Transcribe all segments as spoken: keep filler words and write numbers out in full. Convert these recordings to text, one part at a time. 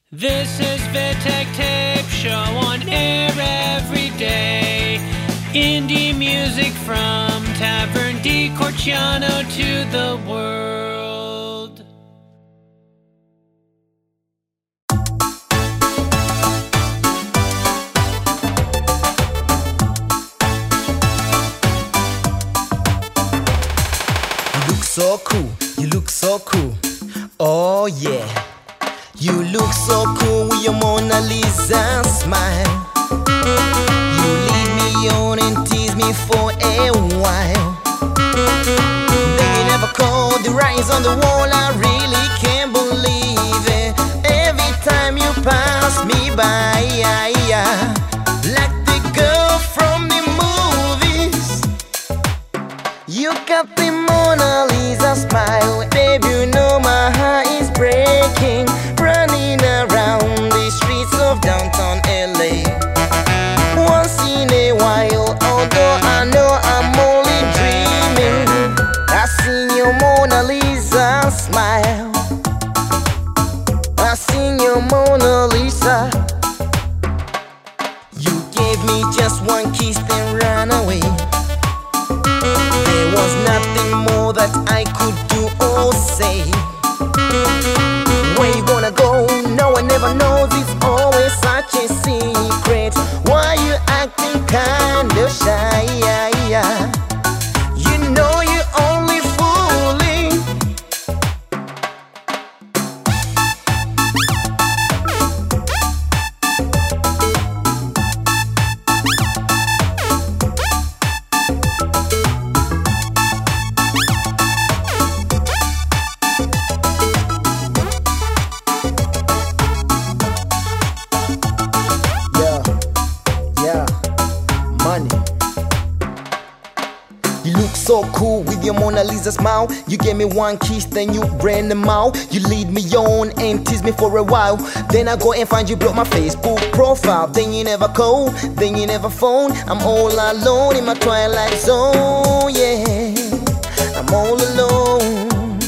This is Vitek Tape Show on air every day. Indie music from Tavern di Corciano to the world. You look so cool, you look so cool. Oh yeah. You look so cool with your Mona Lisa smile. You lead me on and tease me for a while. Then you never call the writings on the wall. I really can't believe it. Every time you pass me by, like the girl from the movies. You got the Mona Lisa smile. Baby, you know my heart is breaking. Running around the streets of downtown L A. Once in a while, although I know I'm only dreaming, I seen your Mona Lisa smile. I seen your Mona Lisa. You gave me just one kiss then ran away. There was nothing more that I could do or say. Where you gonna go? No one ever knows. It's always such a secret. Why you acting kinda shy? You know you're only fooling. You look so cool with your Mona Lisa smile. You gave me one kiss, then you ran them out. You lead me on and tease me for a while. Then I go and find you, block my Facebook profile. Then you never call, then you never phone. I'm all alone in my twilight zone, yeah. I'm all alone.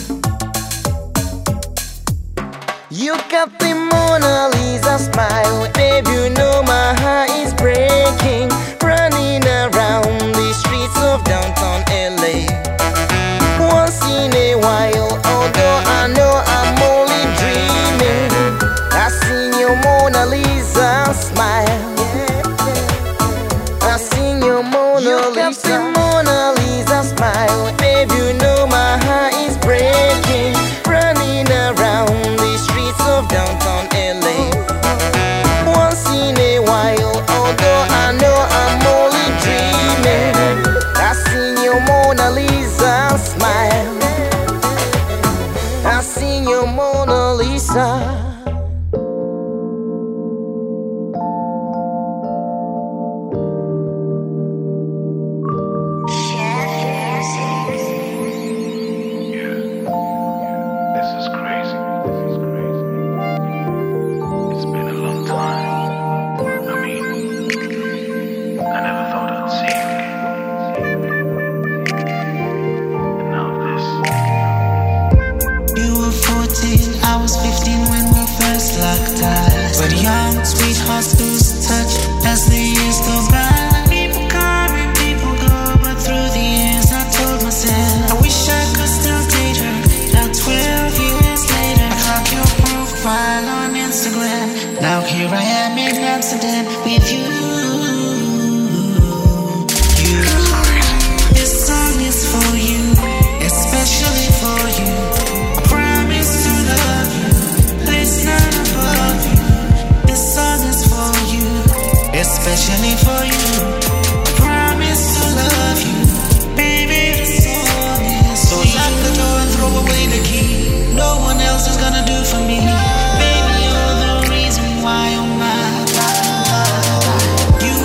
You got the Mona Lisa smile. Baby, you know my heart is breaking. Running around the streets of downtown L A. Once in a while, although I know I'm only dreaming, I seen your Mona Lisa smile. I seen your Mona Lisa. You got the Mona Lisa smile. Baby, you know my heart is breaking. Running around the streets of downtown L A. Once in a while, although I know I'm only dreaming, I seen your Mona Lisa smile. I seen your Mona Lisa. Sweethearts lose touch as the years go by. People come and people go, but through the years I told myself I wish I could still date her. Now twelve years later, clock your profile on Instagram. Now here I am in Amsterdam with you. You. This song is for you, especially for you. I promise to love you, there's none above you. This song is for you, especially for you. I promise to love you, baby. This song is so lock the door and throw away the key. No one else is gonna do for me. Baby, you're the reason why, oh my God. You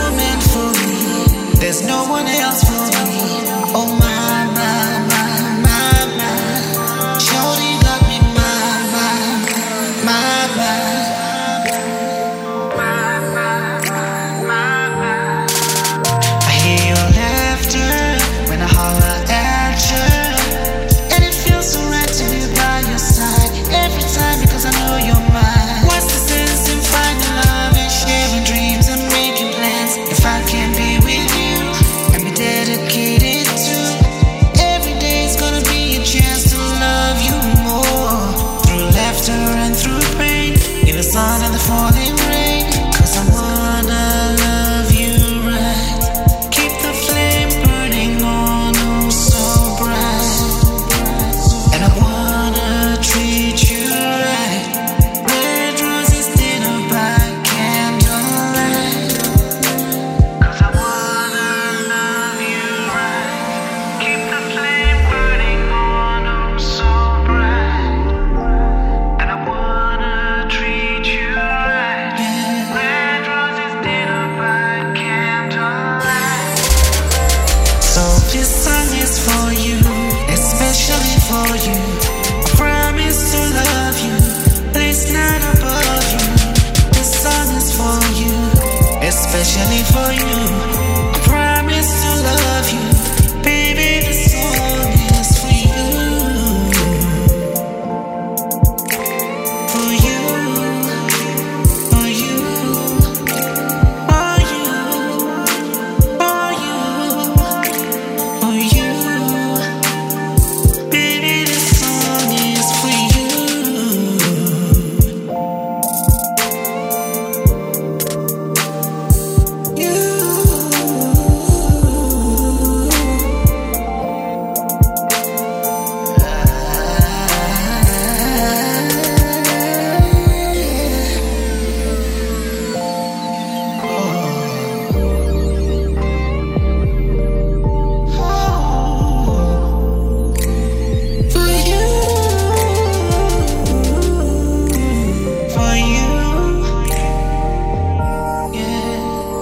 falling rain, 'cause I wanna love you right. Keep the flame burning on, oh so bright. And I wanna treat you right. Red roses dinner by candlelight. 'Cause I wanna love you right. Keep the flame burning on, oh so bright. And I wanna treat you right. Red roses dinner by candlelight. So this song is for you, especially for you. I promise to love you, place not above you. This song is for you, especially for you. I promise to love you, baby. This song is for you, for you, for you, for you, for you, for you. Baby, this song is for you. For you, for you, yeah.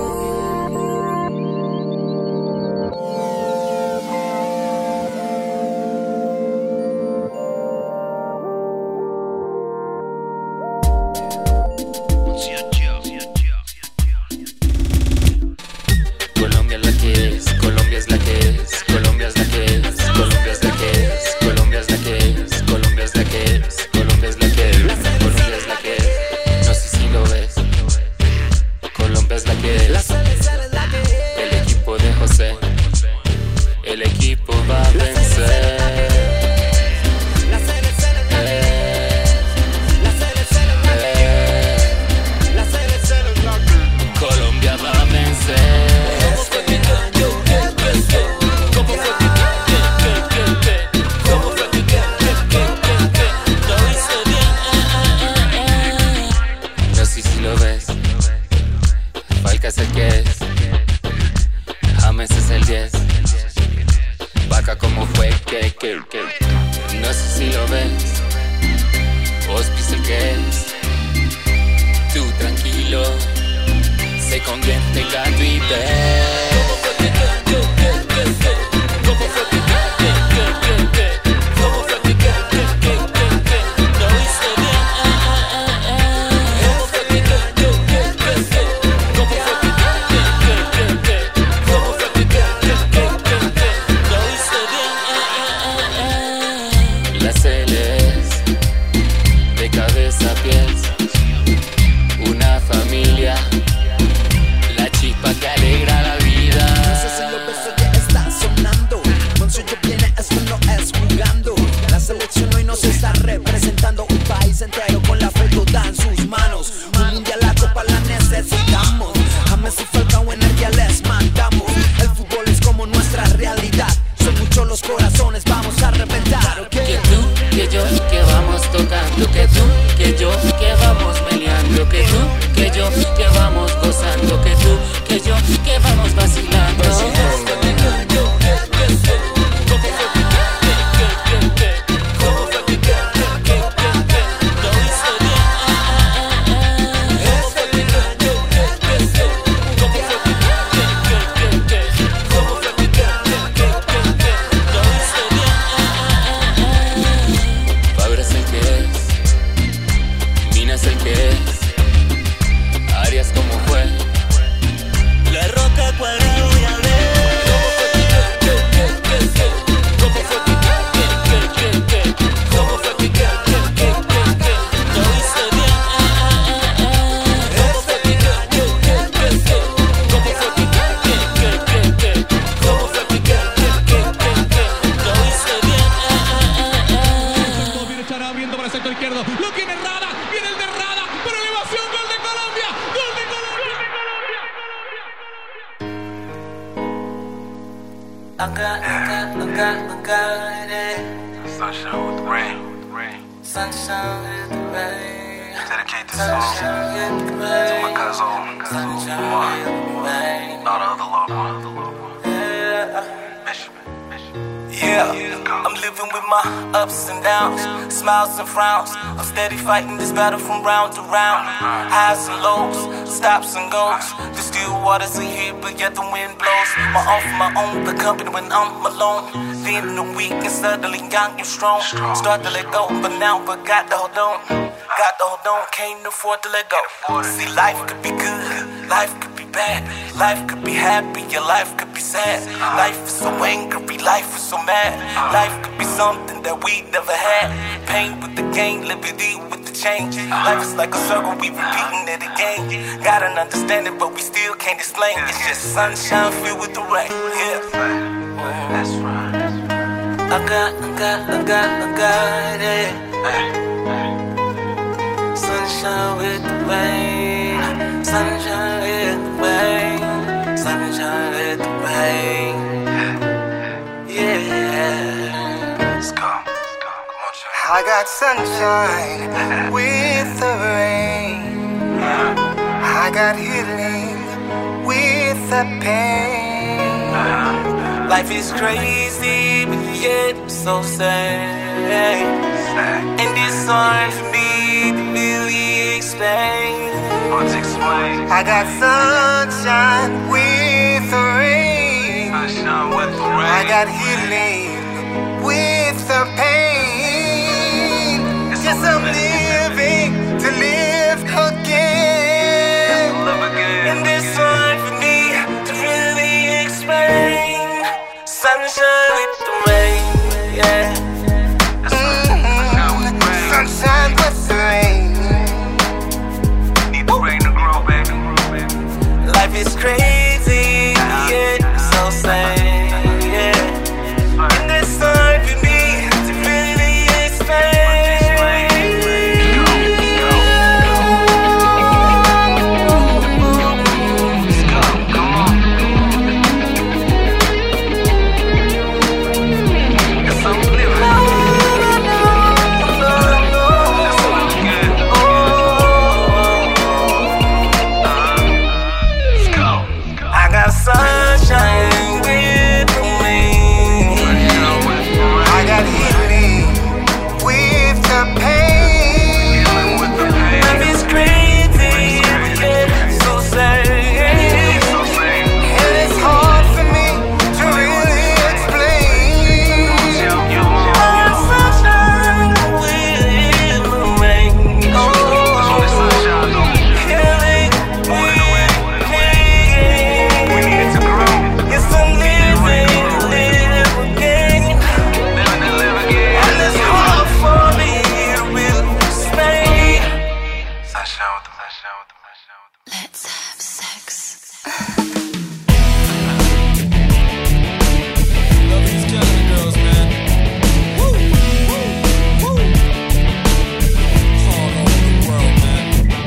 Colombia es la que es, Colombia es la que es, Colombia es la que es, Colombia es la que es, Colombia es la que es, Colombia es la que es, Colombia es la que es, Colombia es la que es. No sé si lo ves, Colombia es la que es. El equipo de José, el equipo va a vencer. Colombia va a vencer. No sé si lo ves, Falca es el que es, James es el diez, Vaca como fue, que, que, que. No sé si lo ves, Ospi es el que es, tú tranquilo, sé con diente, gato y ve. La Celes, de cabeza a pies, una familia, la I got, I got, I got, I got it. Sunshine with the rain. rain. Sunshine with the rain. Dedicate this song Sunshine with the rain. to my cousin, Sunshine Umar, with the rain. not other loved one. Yeah. Michigan, Michigan. Yeah, I'm living with my ups and downs, smiles and frowns. I'm steady fighting this battle from round to round. Highs and lows, stops and goes. The still waters are here, but yet the wind blows. My off my own, the company when I'm alone. Then the weak and suddenly young and strong. Start to let go, but now forgot to hold on. Got to hold on, can't afford to let go. See, life could be good, life could be bad. Life could be happy, your life could be sad. Life is so angry, life is so mad. Life could be something that we never had. Pain with the gain, liberty with the change. Life is like a circle, we repeating it again. Got an understanding, but we still can't explain. It's just sunshine filled with the rain. Yeah. That's right. I got, I got, I got, I got it. Sunshine with the rain. Sunshine with the rain. Sunshine with the rain. Yeah. Let's go. Let's go. Come on, Chuck. I got sunshine with the rain. I got healing with the pain. Life is crazy, but yet so sad. And it's hard for me to really explain. Let's explain. I got sunshine with the rain. Sunshine with the rain. I got healing with the pain. Yes, I'm living to live again. Love again. And it's hard for me to really explain. Sunshine with the rain, yeah. Sunshine with the rain. Sunshine with the rain. Need the rain to grow, baby. Life is crazy, yeah, so sad, yeah. And it's hard for me to really explain. Let's go. Come on. Yes, I'm living. That's all good. Let's go. I got sunshine with the rain. Sunshine with the rain. I got healing with the pain. Dealing with the pain. Life is crazy, yeah, so sad. So same. And it's hard for me to really explain. You, you, I got sunshine with the rain. That's only sunshine, though. Healing More than the rain, more than the rain. We need it to grow. yes, I'm living, live again. Living and live again. And it's hard for me to really explain. Sunshine with the sunshine with the sunshine with the. Let's have sex. Love these Canada girls, man. Woo, woo, woo. All over the world, man.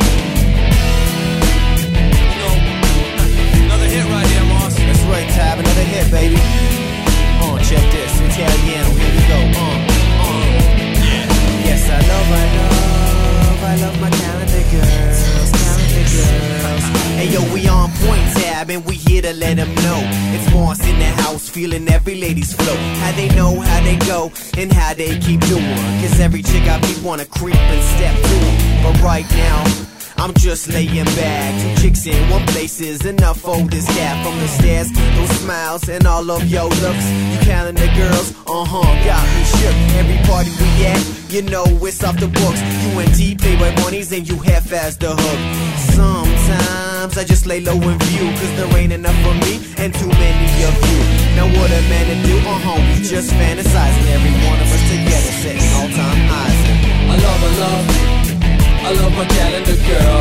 You know, another hit right here, Moss. That's right, Tab, another hit, baby. Uh, check this, Italiano, here we go. Uh, uh. Yes, I love, I love, I love my calendar girls, calendar girls. Hey yo, we on point, Tab, and we here to let them know. It's Moss in the house, feeling every lady's flow. How they know, how they go, and how they keep doing. Cause every chick I meet wanna creep and step through 'em. But right now, I'm just laying back. Two chicks in one place is enough for this cat. From the stairs, those smiles and all of your looks. You calendar girls, uh-huh, got me shook. Every party we at, you know it's off the books. You and T play by monies and you half-ass the hook. Sometimes I just lay low in view, cause there ain't enough for me and too many of you. Now what a man to do, uh-huh, we just fantasizing. Every one of us together, setting all-time highs. I love, I love, I love my calendar girl.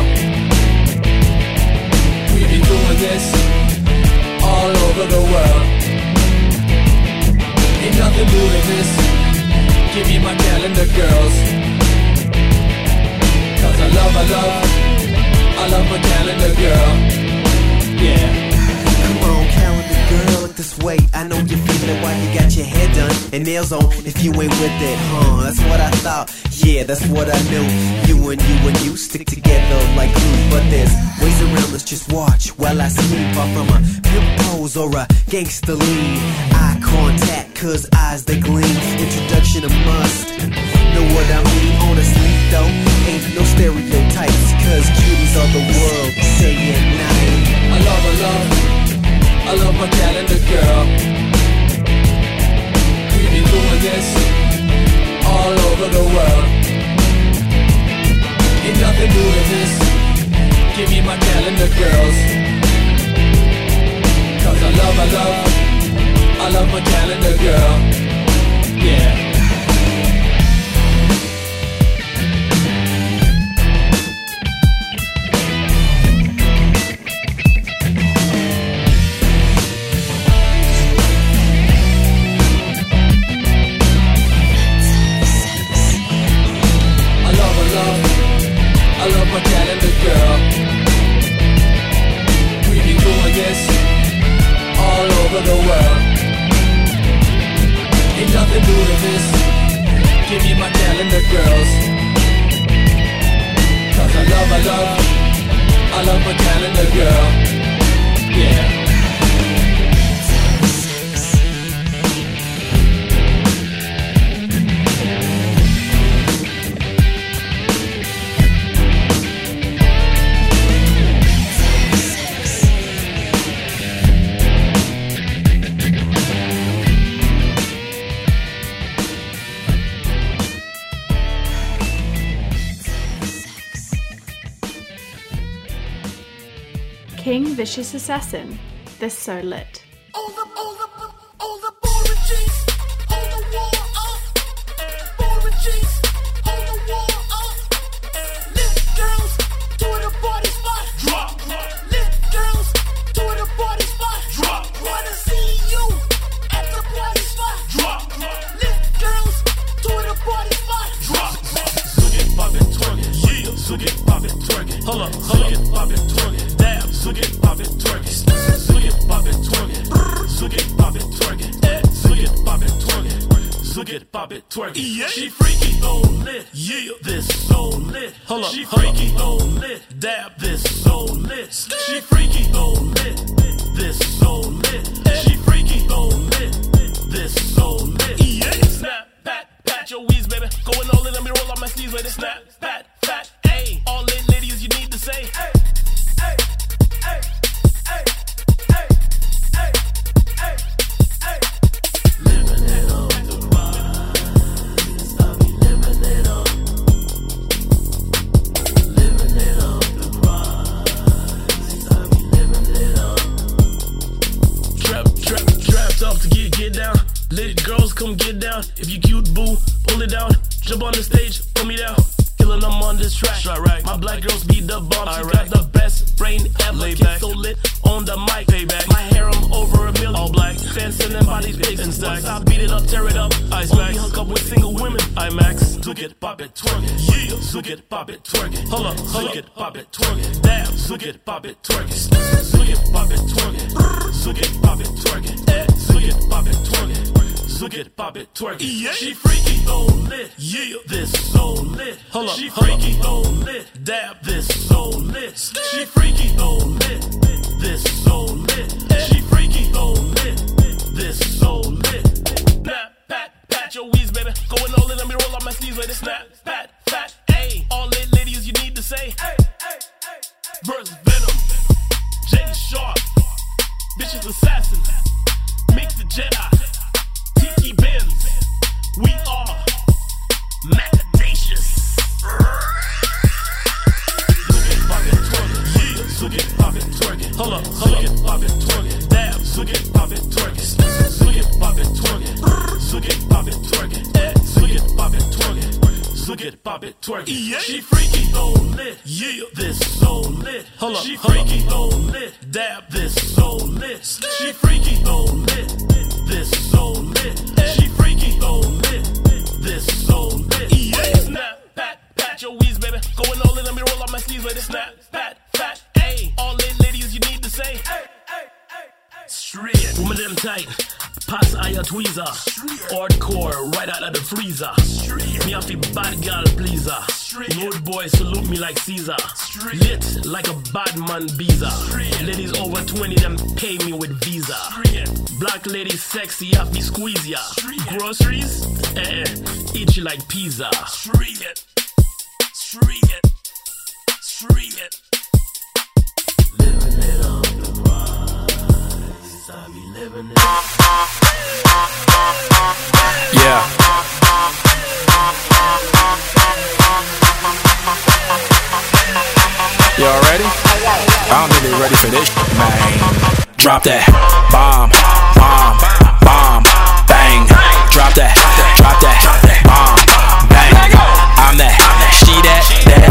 We be doing this all over the world. Ain't nothing new in this. Give me my calendar girls. Cause I love, I love, I love my calendar girl. Yeah. Come on, calendar girl, look this way. I know you're feeling especially while you got your hair done and nails on. If you ain't with it, huh? That's what I thought. Yeah, that's what I knew. You and you and you stick together like glue. But there's ways around, let's just watch while I sleep. Far from a pimp pose or a gangster lean. Eye contact, cause eyes they gleam. Introduction a must. Know what I mean? Honestly though, ain't no stereotypes, cause cuties of the world say it night. I love, I love, I love my calendar girl. We've been doing this all over the world. Ain't nothing new to this. Give me my calendar girls. Cause I love, I love, I love my calendar girl. Yeah. I love my calendar girl. We be doing this all over the world. Ain't nothing new to this. Give me my calendar girls. Cause I love, I love, I love my calendar girl. Yeah. King Vicious Assassin, This So Lit. All the, all the, all the boring G's, all the war up. Boring G's, all the war up. Lit girls, to the party spot. Drop, lit girls, to the party spot. Drop, wanna see you at the party spot. Drop, lit girls, to the party spot. Drop, so get poppin', twerkin', yeah, so get poppin', twerkin'. Hold up, hold up, get poppin', twerkin'. Damn, so get poppin', twerkin'. So get poppin', twerkin'. So get poppin', twerkin'. So get poppin', twerkin'. So get poppin', twerkin'. Yeah. She freaky, so lit. Yeah, this so lit. Hold up, she freaky, so lit. Dab, this so lit. She freaky, so lit. This so lit. She freaky, so lit. This so lit. Yeah. Snap, pat, pat your wheeze, baby. Going all in, let me roll up my sleeves, baby. Snap, pat, fat, ayy. All in, ladies, you need to say. Hey, hey, hey, hey, hey, hey, hey, hey. Living it up, the rise. I be living it up. Living it up, the rise. I be living it up. Trap, trap, trapped up to get, get down. Lit girls, come get down. If you cute, boo, pull it down. Jump on the stage, pull me down. Killing them on this track. Right. My black girls be the bomb. She got the best brain ever. Lay back. So lit on the mic. Payback. My harem over a million. All black. Fans sending bodies pics and stacks. I beat it up, tear it up. Ice max. Hook up with single women. I max. So get pop it, twerking. Yeah. So get pop it, twerking. Hold up, hold up. Get pop it, twerking. Damn. So get pop it, twerking. So get pop it, twerking. So get pop it, twerking. So get pop it, twerking. So get pop it, twerking. Yeah. She freaky, so lit. Yeah. This so lit. Hold up, she freaky, so lit. Dab, this so lit. She freaky, so lit. This so lit. She freaky, so lit. This so lit. Snap, pat, pat your wheeze, baby. Going all in, let me roll up my sleeves, baby. Snap, pat, fat, ayy. All in, ladies, you need to say. Hey, hey, hey. Verse Venom, Jay Sharp, Vicious Assassin, Mix the Jedi. Tiki Benz, we are Macadacious. So get poppin', twerkin'. Hold up, hold up, get poppin', twerkin'. Dab, so get poppin', twerkin'. So get poppin', twerkin'. So get poppin', twerkin'. So get poppin', twerkin'. So get poppin', twerkin'. Yeah. She freaky, so lit. Yeah. This so lit. Hold up, she freaky, so lit. Dab, this so lit. She freaky, so lit. This so lit. She freaky, so lit. This so lit. Yeah. Snap, pat, pat your wheeze, baby. Going all in, let me roll up my sleeves, baby. Snap, pat, fat, ayy. All in, ladies, you need to say. Hey, hey, hey, hey. Straight, woman them tight. Pass I a tweezer. Hardcore, right out of the freezer. Me a fi bad girl pleaser. Road boy salute me like Caesar. Lit like a bad man visa. Ladies over twenty, them pay me with visa. Black lady sexy, have me squeeze ya. Groceries? Eh, eh, eat you like pizza. Street it. Street it. Street it. Living it on the rise. I be living it. Yeah. Y'all ready? I don't think they ready for this, man. Drop that bomb, bomb, bomb, bang. Drop that, drop that, bomb, bang. I'm that, she that, that,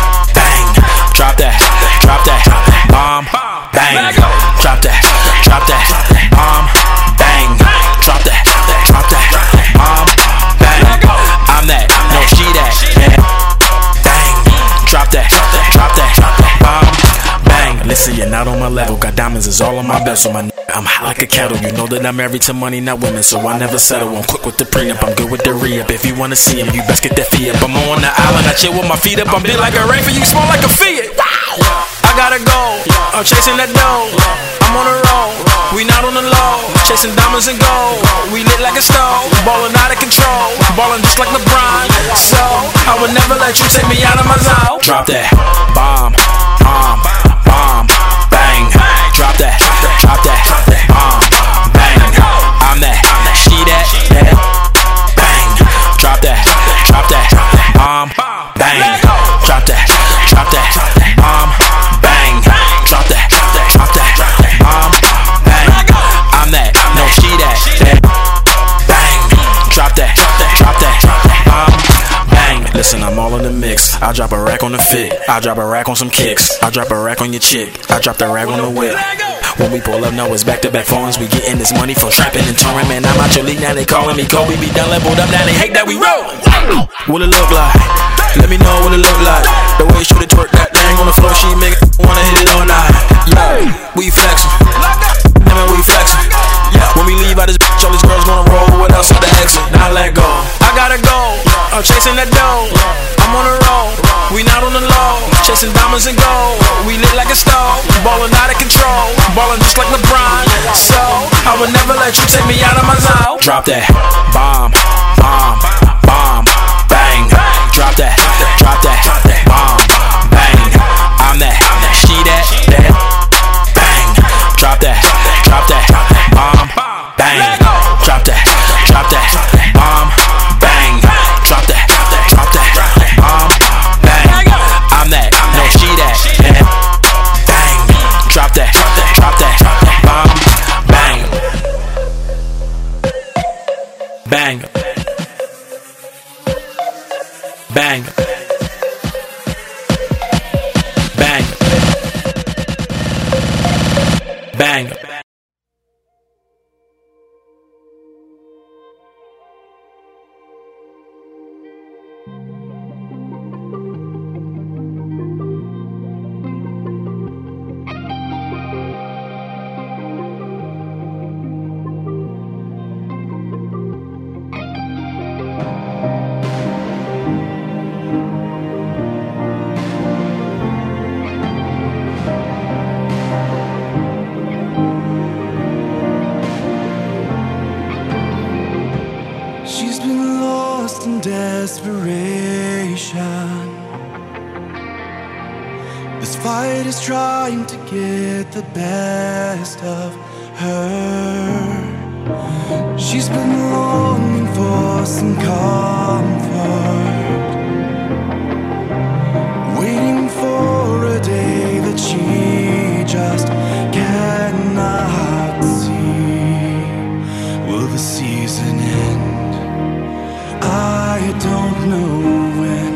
bang. Drop that, drop that, bomb, bang. Drop that, drop that, bomb, bang. Drop that, drop that, bomb, bang. I'm that, no she that, that, bang. Drop that, drop that, bomb, bang. Listen, you're not on my level. Got diamonds is all on my belt, so my n- I'm hot like a kettle. You know that I'm married to money, not women, so I never settle. I'm quick with the prenup, I'm good with the re-up. If you wanna see him, you best get that fee up. I'm on the island, I chill with my feet up. I'm big like a raven, you small like a Fiat. I gotta go, I'm chasing that dough. I'm on the road, we not on the low. Chasing diamonds and gold, we lit like a stove. Ballin' out of control, ballin' just like LeBron. So, I would never let you take me out of my zone. Drop that bomb, bomb, bomb, bang. Drop that, drop that, bomb, bang. I'm that, she that, that, bang. Drop that, drop that, bomb, bang. Drop that, drop that, bomb, bang. Drop that, drop that, bomb, bang. I'm that, no she that, that, bang. Drop that, drop that, bomb, bang. Listen, I'm all in the mix. I drop a rack on the fit, I drop a rack on some kicks, I drop a rack on your chick, I drop the rack on the whip. When we pull up, no, it's back-to-back phones. We getting this money from trapping and touring. Man, I'm out your league, now they calling me Kobe. Be done, leveled up, now they hate that we roll. What it look like? Let me know what it look like. The way you shoot it, twerk that thing on the floor, she make it wanna hit it all night. Yeah, we flexin', man, we flexin'. Yeah, when we leave out this bitch, all these girls gonna roll with us at the exit. Now let go. I gotta go, I'm chasing that dough. I'm on the road, we not on the low. Chasing diamonds and gold, we lit like a stove. Ballin' out of control, ballin' just like LeBron. So, I would never let you take me out of my zone. Drop that bomb, bomb, bomb, bang. Drop that, drop that, bomb, bang. I'm that, she that, that, bang. Drop that, drop that, bomb, bang. Drop that, drop that, bomb, bang. Drop that, drop that, bomb, bang. I'm that, no she that, that, bang. Drop that, drop that, bomb, bang. Bang. Bang. Bang. Bang. She's been lost in desperation. This fight is trying to get the best of her. She's been longing for some comfort, waiting for a day that she just cannot see. Will the season end? I don't know when.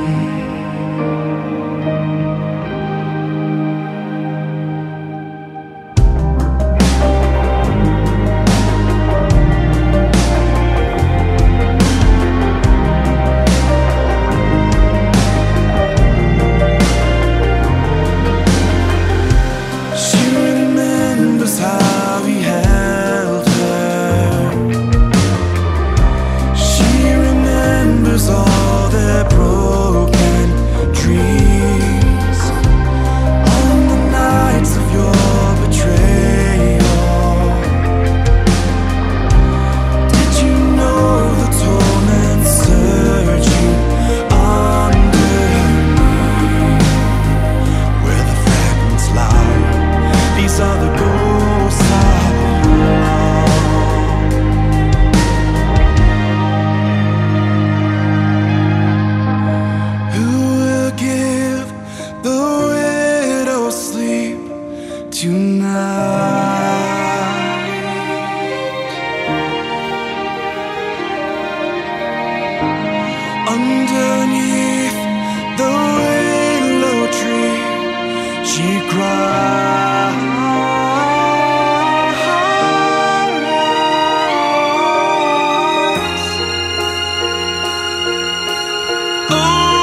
Underneath the willow tree, she cries. Oh,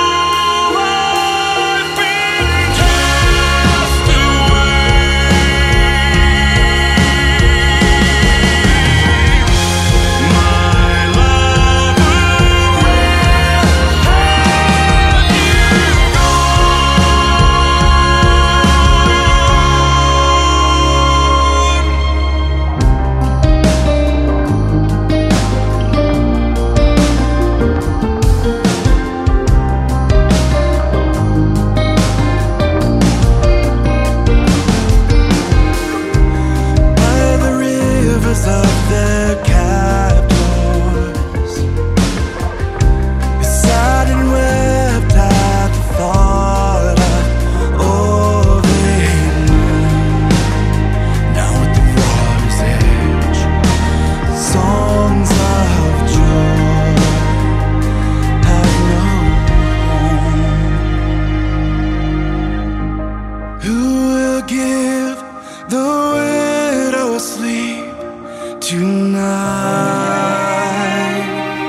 I've been cast away. My lover will have you by the rivers of their captors. We sighed and wept at the thought of all they knew. Now at the water's edge, songs of joy have no home. Who will give the widow sleep tonight?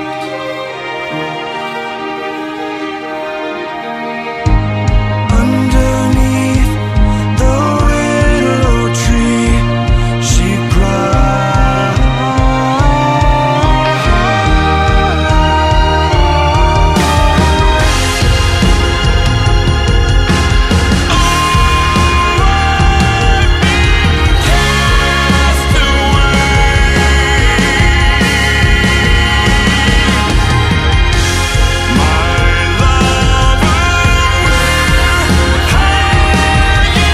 Underneath the willow tree, she cries. Cast away. My lover will have you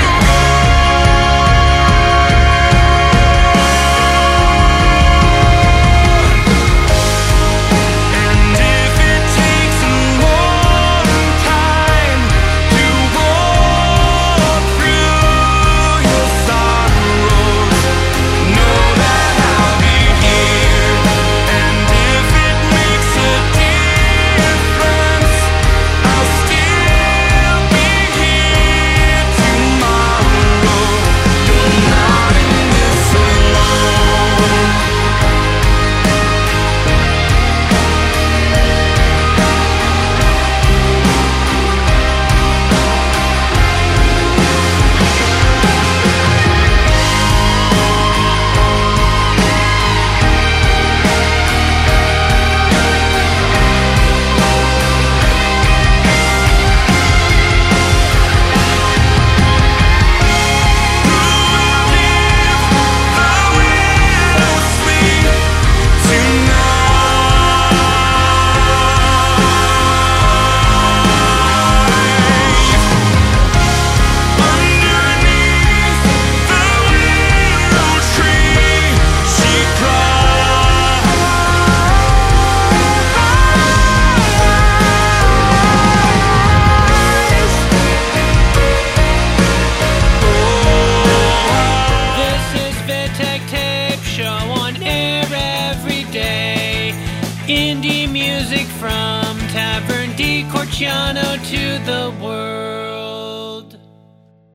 And if it takes a long time to walk through your sorrows, know that I'll be here. And if it makes a difference, I'll still be here tomorrow. You're not in this alone. This is Vitek Tape Show on air every day. Indie music from Tavern di Corciano to the world.